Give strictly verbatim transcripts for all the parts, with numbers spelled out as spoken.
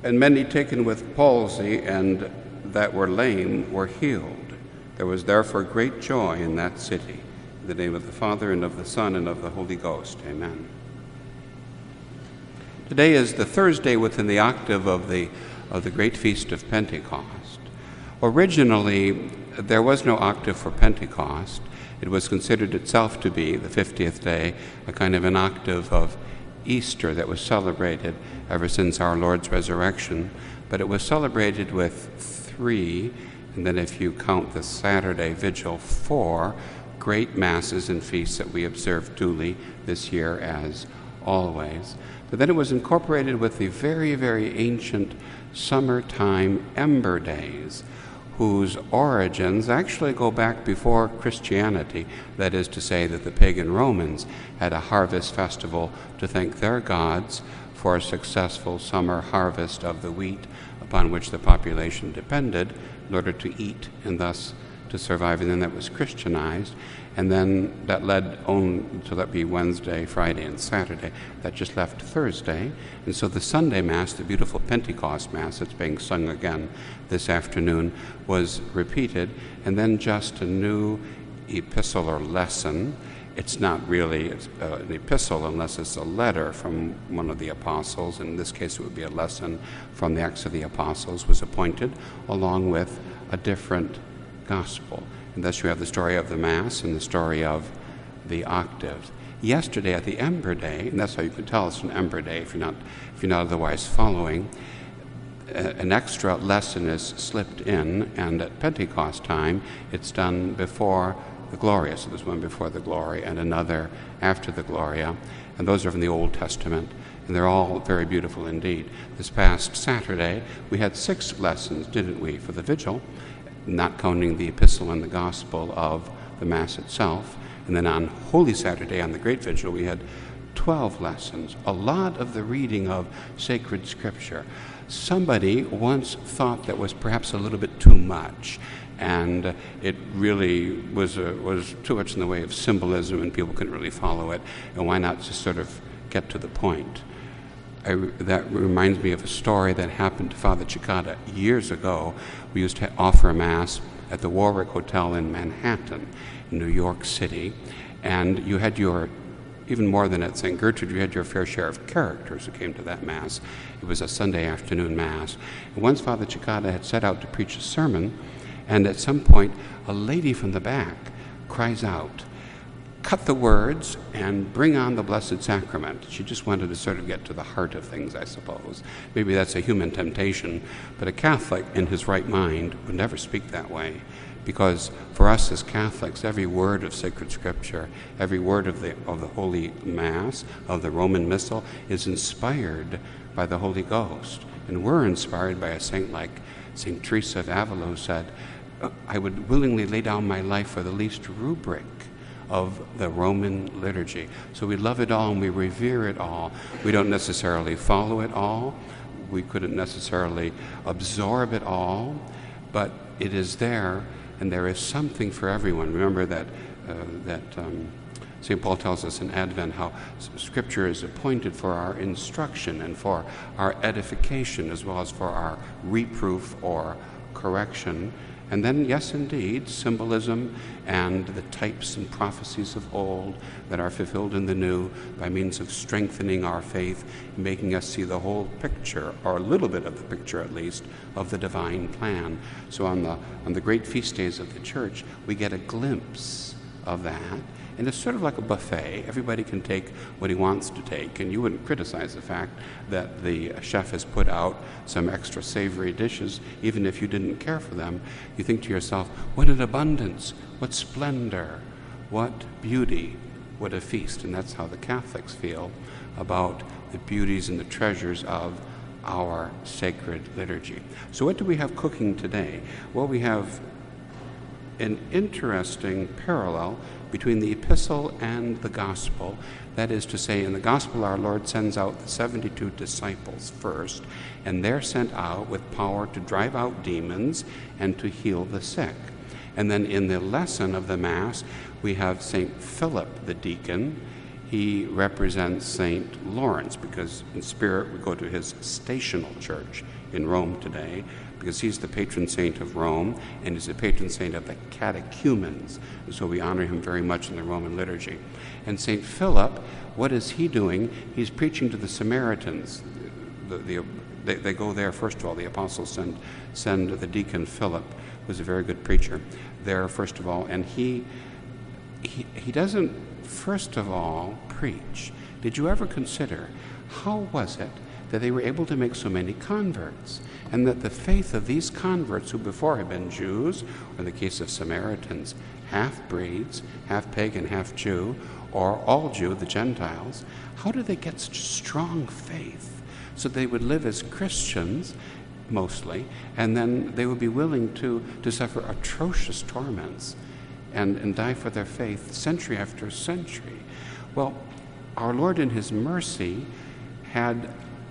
And many taken with palsy and that were lame were healed. There was therefore great joy in that city. In the name of the Father, and of the Son, and of the Holy Ghost. Amen. Today is the Thursday within the octave of the, of the great feast of Pentecost. Originally, there was no octave for Pentecost. It was considered itself to be, the fiftieth day, a kind of an octave of Easter that was celebrated ever since our Lord's resurrection. But it was celebrated with three, and then if you count the Saturday vigil, four great masses and feasts that we observe duly this year as always. But then it was incorporated with the very, very ancient summertime Ember Days, whose origins actually go back before Christianity. That is to say that the pagan Romans had a harvest festival to thank their gods for a successful summer harvest of the wheat upon which the population depended in order to eat and thus to survive. And then that was Christianized, and then that led on to that be Wednesday, Friday, and Saturday. That just left Thursday, and so the Sunday Mass, the beautiful Pentecost Mass that's being sung again this afternoon, was repeated, and then just a new epistle or lesson. It's not really it's, uh, an epistle unless it's a letter from one of the apostles. In this case, it would be a lesson from the Acts of the Apostles, was appointed along with a different gospel. And thus you have the story of the Mass and the story of the octaves. Yesterday at the Ember Day, and that's how you can tell it's an Ember Day if you're not, if you're not otherwise following, an extra lesson is slipped in, and at Pentecost time it's done before the Gloria. So there's one before the Glory and another after the Gloria, and those are from the Old Testament, and they're all very beautiful indeed. This past Saturday we had six lessons, didn't we, for the vigil, not counting the epistle and the gospel of the Mass itself. And then on Holy Saturday, on the Great Vigil, we had twelve lessons, a lot of the reading of sacred scripture. Somebody once thought that was perhaps a little bit too much, and it really was, a, was too much in the way of symbolism, and people couldn't really follow it, and why not just sort of get to the point? I, that reminds me of a story that happened to Father Cicada years ago. We used to offer a Mass at the Warwick Hotel in Manhattan, in New York City, and you had your, even more than at Saint Gertrude, you had your fair share of characters who came to that Mass. It was a Sunday afternoon Mass. And once Father Cicada had set out to preach a sermon, and at some point a lady from the back cries out, "Cut the words and bring on the Blessed Sacrament." She just wanted to sort of get to the heart of things, I suppose. Maybe that's a human temptation, but a Catholic in his right mind would never speak that way, because for us as Catholics, every word of sacred scripture, every word of the of the Holy Mass, of the Roman Missal, is inspired by the Holy Ghost. And we're inspired by a saint like Saint Teresa of Avila, who said, "I would willingly lay down my life for the least rubric of the Roman liturgy." So we love it all and we revere it all. We don't necessarily follow it all. We couldn't necessarily absorb it all, but it is there, and there is something for everyone. Remember that uh, that um, Saint Paul tells us in Advent how Scripture is appointed for our instruction and for our edification, as well as for our reproof or correction. And then, yes, indeed, symbolism and the types and prophecies of old that are fulfilled in the new by means of strengthening our faith, making us see the whole picture, or a little bit of the picture at least, of the divine plan. So on the, on the great feast days of the Church, we get a glimpse of that. And it's sort of like a buffet. Everybody can take what he wants to take, and you wouldn't criticize the fact that the chef has put out some extra savory dishes, even if you didn't care for them. You think to yourself, what an abundance, what splendor, what beauty, what a feast. And that's how the Catholics feel about the beauties and the treasures of our sacred liturgy. So what do we have cooking today? Well, we have an interesting parallel between the epistle and the gospel. That is to say, in the gospel, our Lord sends out the seventy-two disciples first, and they're sent out with power to drive out demons and to heal the sick. And then in the lesson of the Mass, we have Saint Philip the deacon. he represents Saint Lawrence, because in spirit we go to his stational church in Rome today, because he's the patron saint of Rome, and he's the patron saint of the catechumens. And so we honor him very much in the Roman liturgy. And Saint Philip, what is he doing? He's preaching to the Samaritans. The, the, they, they go there, first of all, the apostles send, send the deacon Philip, who's a very good preacher, there, first of all, and he, he, he doesn't, first of all, preach. Did you ever consider how was it that they were able to make so many converts, and that the faith of these converts, who before had been Jews, or in the case of Samaritans, half-breeds, half-pagan, half-Jew, or all Jew, the Gentiles, how did they get such strong faith so they would live as Christians, mostly, and then they would be willing to, to suffer atrocious torments and, and die for their faith century after century? Well, our Lord in his mercy had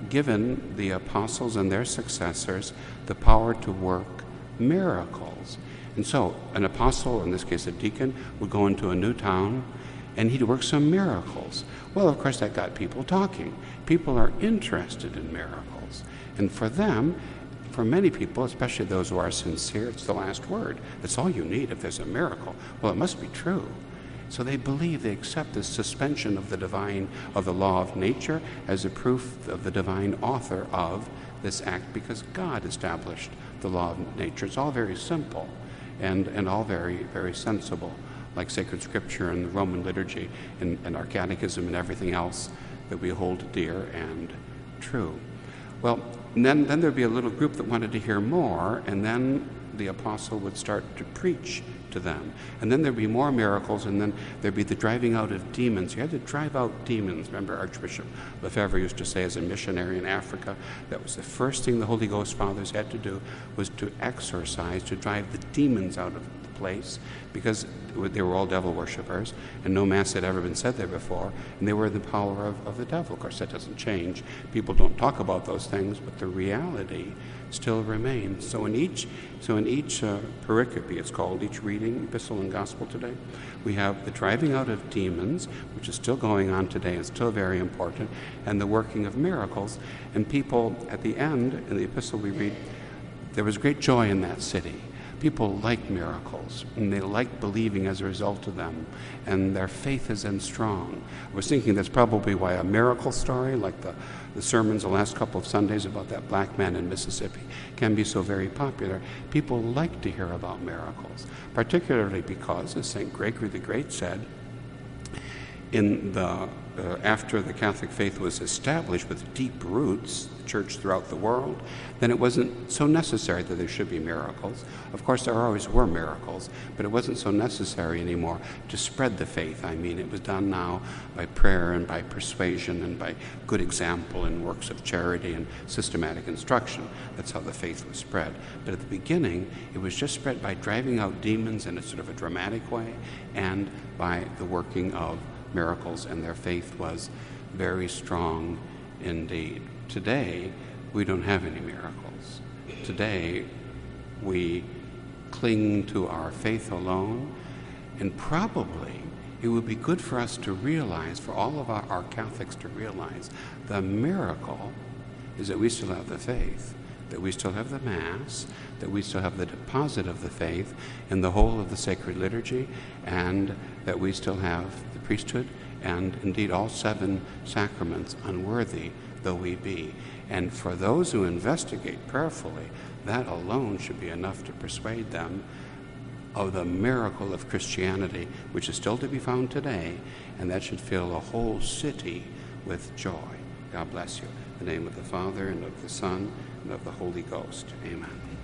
given the apostles and their successors the power to work miracles. And so an apostle, in this case a deacon, would go into a new town and he'd work some miracles. Well, of course, that got people talking. People are interested in miracles. And for them, for many people, especially those who are sincere, it's the last word. That's all you need if there's a miracle. Well, it must be true. So they believe, they accept this suspension of the divine, of the law of nature, as a proof of the divine author of this act, because God established the law of nature. It's all very simple and, and all very, very sensible, like sacred scripture and the Roman liturgy and, and our catechism and everything else that we hold dear and true. Well, and then, then there'd be a little group that wanted to hear more, and then the apostle would start to preach to them. And then there'd be more miracles, and then there'd be the driving out of demons. You had to drive out demons. Remember Archbishop Lefebvre used to say, as a missionary in Africa, that was the first thing the Holy Ghost fathers had to do, was to exorcise, to drive the demons out of the place, because they were all devil worshippers, and no mass had ever been said there before, and they were the power of, of the devil. Of course, that doesn't change. People don't talk about those things, but the reality still remains. So in each, so in each uh, pericope, it's called, each reading, epistle and gospel today, we have the driving out of demons, which is still going on today and still very important, and the working of miracles. And people, at the end, in the epistle we read, there was great joy in that city. People like miracles, and they like believing as a result of them, and their faith is then strong. I was thinking that's probably why a miracle story, like the, the sermons the last couple of Sundays about that black man in Mississippi, can be so very popular. People like to hear about miracles, particularly because, as Saint Gregory the Great said, in the uh, after the Catholic faith was established with deep roots, the church throughout the world, then it wasn't so necessary that there should be miracles. Of course, there always were miracles, but it wasn't so necessary anymore to spread the faith. I mean, it was done now by prayer and by persuasion and by good example and works of charity and systematic instruction. That's how the faith was spread. But at the beginning, it was just spread by driving out demons in a sort of a dramatic way, and by the working of miracles, and their faith was very strong indeed. Today, we don't have any miracles. Today, we cling to our faith alone, and probably it would be good for us to realize, for all of our, our Catholics to realize, the miracle is that we still have the faith, that we still have the Mass, that we still have the deposit of the faith in the whole of the sacred liturgy, and that we still have the priesthood and indeed all seven sacraments, unworthy though we be. And for those who investigate prayerfully, that alone should be enough to persuade them of the miracle of Christianity, which is still to be found today, and that should fill a whole city with joy. God bless you. In the name of the Father, and of the Son, and of the Holy Ghost. Amen.